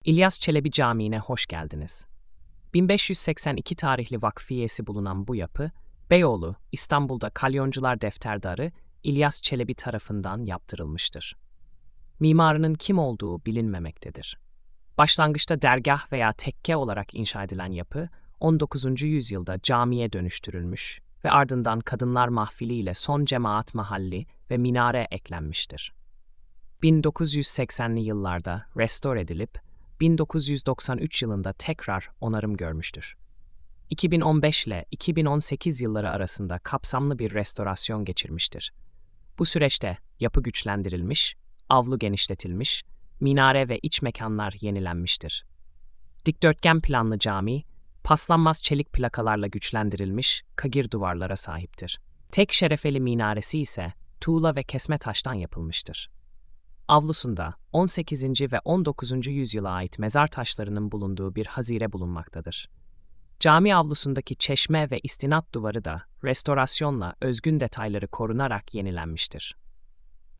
İlyas Çelebi Camii'ne hoş geldiniz. 1582 tarihli vakfiyesi bulunan bu yapı, Beyoğlu, İstanbul'da Kalyoncular Defterdarı İlyas Çelebi tarafından yaptırılmıştır. Mimarının kim olduğu bilinmemektedir. Başlangıçta dergah veya tekke olarak inşa edilen yapı, 19. yüzyılda camiye dönüştürülmüş ve ardından Kadınlar Mahfili ile son cemaat mahalli ve minare eklenmiştir. 1980'li yıllarda restore edilip 1993 yılında tekrar onarım görmüştür. 2015 ile 2018 yılları arasında kapsamlı bir restorasyon geçirmiştir. Bu süreçte yapı güçlendirilmiş, avlu genişletilmiş, minare ve iç mekanlar yenilenmiştir. Dikdörtgen planlı cami, paslanmaz çelik plakalarla güçlendirilmiş kagir duvarlara sahiptir. Tek şerefeli minaresi ise tuğla ve kesme taştan yapılmıştır. Avlusunda 18. ve 19. yüzyıla ait mezar taşlarının bulunduğu bir hazire bulunmaktadır. Cami avlusundaki çeşme ve istinat duvarı da restorasyonla özgün detayları korunarak yenilenmiştir.